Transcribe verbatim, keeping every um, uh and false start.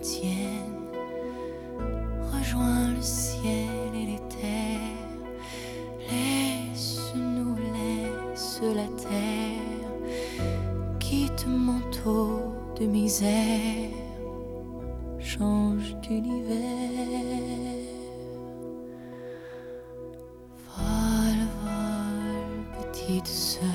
tienne. Rejoins le ciel et les terres. Laisse-nous, laisse la terre. Quitte manteau de misère. Change d'univers. Vole, vole, petite sœur.